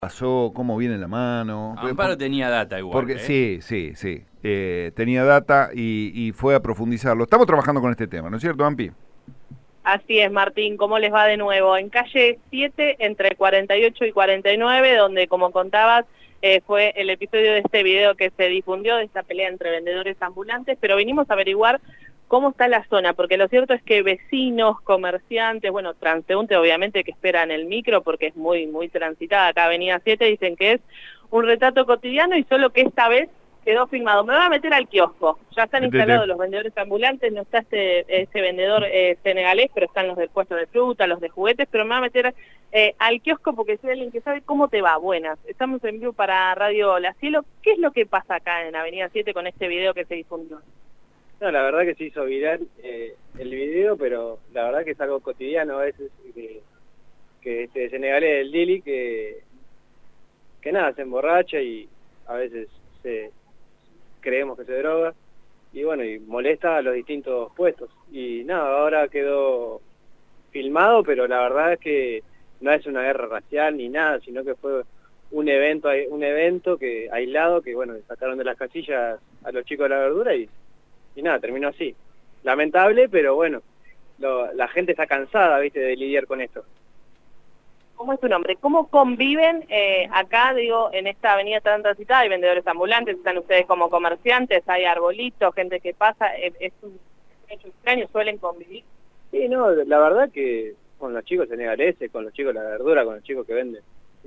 pasó, cómo viene la mano. Amparo tenía data igual. Porque sí. Tenía data y fue a profundizarlo. Estamos trabajando con este tema, ¿no es cierto, Ampi? Así es, Martín. ¿Cómo les va de nuevo? En calle 7, entre 48 y 49, donde, como contabas, fue el episodio de este video que se difundió, de esta pelea entre vendedores ambulantes, pero vinimos a averiguar cómo está la zona, porque lo cierto es que vecinos, comerciantes, bueno, transeúntes obviamente que esperan el micro porque es muy transitada acá Avenida 7, dicen que es un retrato cotidiano y solo que esta vez quedó filmado. Me voy a meter al kiosco, ya están instalados los vendedores ambulantes, no está este vendedor senegalés, pero están los del puesto de fruta, los de juguetes, pero me voy a meter al kiosco porque soy alguien que sabe cómo te va. Buenas, estamos en vivo para Radio La Cielo. ¿Qué es lo que pasa acá en Avenida 7 con este video que se difundió? No, la verdad que se hizo viral el video, pero la verdad que es algo cotidiano a veces, que este senegalés del Dili, que nada, se emborracha y a veces creemos que se droga, y bueno, y molesta a los distintos puestos. Y nada, ahora quedó filmado, pero la verdad es que no es una guerra racial ni nada, sino que fue un evento que aislado, que bueno, sacaron de las casillas a los chicos de la verdura y nada, terminó así. Lamentable, pero bueno, la gente está cansada, ¿viste?, de lidiar con esto. ¿Cómo es tu nombre? ¿Cómo conviven acá, digo, en esta avenida tan transitada? Hay vendedores ambulantes, están ustedes como comerciantes, hay arbolitos, gente que pasa, es un hecho extraño, ¿suelen convivir? Sí, no, la verdad que con los chicos senegaleses, con los chicos de la verdura, con los chicos que venden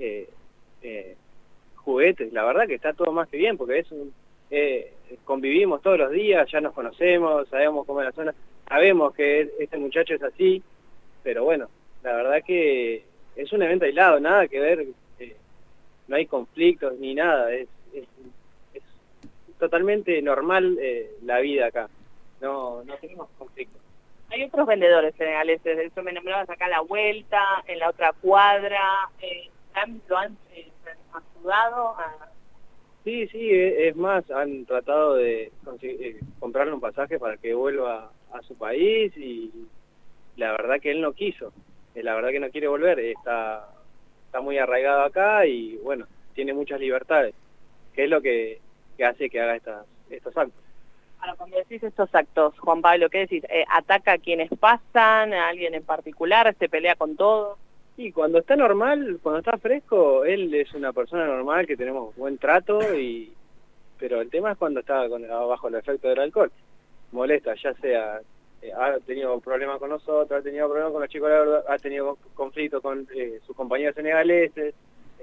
juguetes, la verdad que está todo más que bien, porque convivimos todos los días, ya nos conocemos, sabemos cómo es la zona, sabemos que este muchacho es así, pero bueno, la verdad que es un evento aislado, nada que ver, no hay conflictos ni nada, es totalmente normal la vida acá, no tenemos conflictos. Hay otros vendedores senegaleses, de eso me nombrabas acá a la vuelta, en la otra cuadra, ¿lo han ayudado a...? Sí, es más, han tratado de comprarle un pasaje para que vuelva a su país y la verdad que él no quiso, la verdad que no quiere volver, está muy arraigado acá y bueno, tiene muchas libertades, que es lo que hace que haga estos actos. Ahora, cuando decís estos actos, Juan Pablo, ¿qué decís? ¿Ataca a quienes pasan, a alguien en particular, se pelea con todo? Y cuando está normal, cuando está fresco, él es una persona normal, que tenemos buen trato, pero el tema es cuando está bajo el efecto del alcohol. Molesta, ya sea, ha tenido problemas con nosotros, ha tenido problemas con los chicos de la verdad, ha tenido conflicto con sus compañeros senegaleses,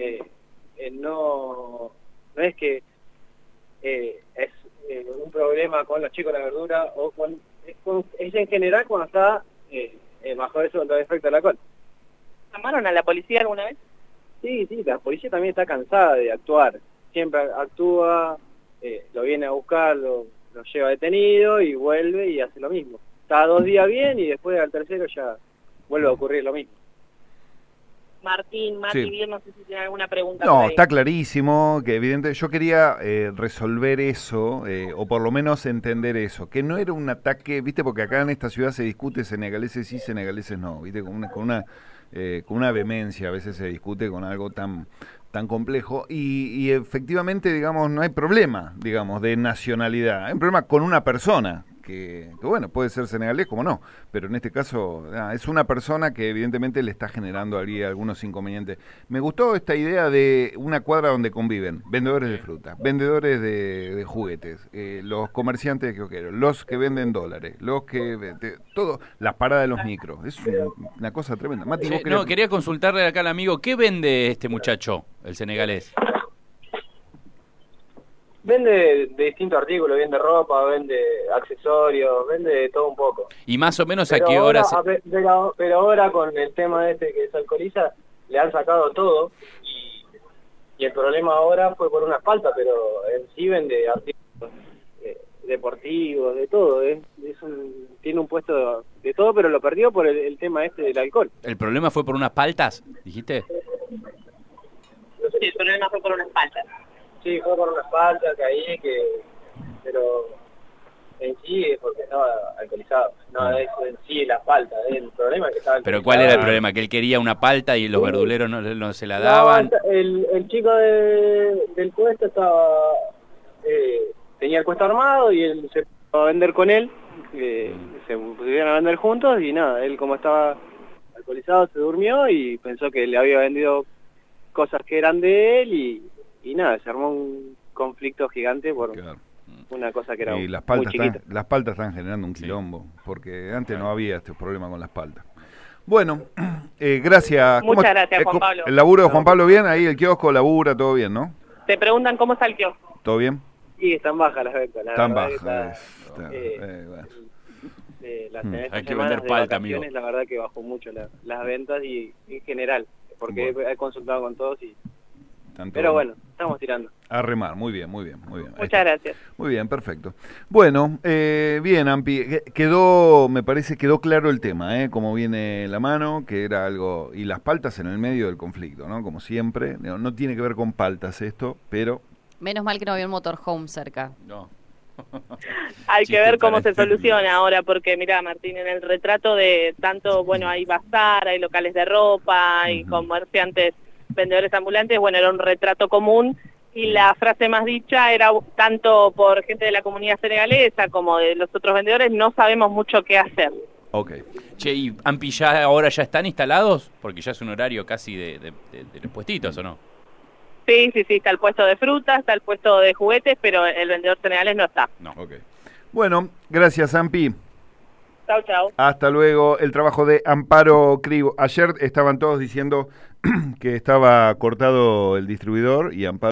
no es que es un problema con los chicos de la verdura, es en general cuando está bajo eso del efecto del alcohol. ¿Llamaron a la policía alguna vez? Sí, la policía también está cansada de actuar. Siempre actúa, lo viene a buscar, lo lleva detenido y vuelve y hace lo mismo. Está 2 días bien y después al tercero ya vuelve a ocurrir lo mismo. Martín, Mati, bien, no sé si tiene alguna pregunta. No, está clarísimo que evidentemente yo quería resolver eso, o por lo menos entender eso, que no era un ataque, viste, porque acá en esta ciudad se discute senegaleses sí, senegaleses no, viste, con una vehemencia, a veces se discute con algo tan complejo y efectivamente, digamos, no hay problema, digamos, de nacionalidad, hay un problema con una persona que bueno, puede ser senegalés como no, pero en este caso es una persona que evidentemente le está generando algunos inconvenientes. Me gustó esta idea de una cuadra donde conviven vendedores de fruta, vendedores de juguetes, los comerciantes de kiosqueros, los que venden dólares, los que todo, las paradas de los micros, es una cosa tremenda. Mati, ¿vos quería consultarle acá al amigo, ¿qué vende este muchacho, el senegalés? Vende de distintos artículos, vende ropa, vende accesorios, vende de todo un poco. ¿Y más o menos a qué hora? Pero ahora con el tema que se alcoholiza, le han sacado todo y el problema ahora fue por una falta, pero en sí vende artículos deportivos, de todo. Tiene un puesto de todo, pero lo perdió por el tema del alcohol. ¿El problema fue por unas paltas, dijiste? Sí, el problema fue por unas paltas. Sí, fue por una falta, pero en sí es porque estaba alcoholizado. No es en sí la falta, el problema es que estaba Pero alcoholizado. ¿cuál era el problema? ¿Que él quería una palta y los verduleros no se la daban? No, el chico del puesto estaba tenía el puesto armado y él se fue a vender con él, se pusieron a vender juntos y nada, él como estaba alcoholizado se durmió y pensó que le había vendido cosas que eran de él y nada, se armó un conflicto gigante por Claro. una cosa que era Y las muy paltas, chiquita. las paltas están generando un Sí. quilombo, porque antes no había este problema con las paltas. Bueno, gracias. Muchas gracias, Juan Pablo. ¿El laburo de Juan Pablo bien? Ahí el kiosco labura, todo bien, ¿no? Te preguntan cómo está el kiosco. ¿Todo bien? Y están bajas las ventas. Están verdad que bajas. está, Bueno. en estas Hay que semanas vender de palta, vacaciones, amigo. La verdad que bajó mucho las ventas y en general, porque Bueno. he consultado con todos y... Tanto Pero bueno, estamos tirando. a remar, muy bien, muy bien, muy bien. Ahí Muchas está. gracias. Muy bien, perfecto. Bueno, bien, Ampi, me parece quedó claro el tema, cómo viene la mano, que era algo, y las paltas en el medio del conflicto, ¿no? Como siempre, no tiene que ver con paltas esto, pero Menos mal que no había un motorhome cerca. No. Hay Chiste que ver cómo para se estúpidos. soluciona ahora, porque mira, Martín, en el retrato de tanto, bueno, hay bazar, hay locales de ropa, hay Ujú. comerciantes, vendedores ambulantes, bueno, era un retrato común y la frase más dicha era tanto por gente de la comunidad senegalesa como de los otros vendedores, no sabemos mucho qué hacer. ok. Che, ¿y Ampi ahora ya están instalados? Porque ya es un horario casi de los puestitos, ¿o no? Sí, está el puesto de frutas, está el puesto de juguetes, pero el vendedor senegalés no está. No. Ok. Bueno, gracias, Ampi. Chau, chau. Hasta luego. El trabajo de Amparo Cribo. Ayer estaban todos diciendo que estaba cortado el distribuidor y Amparo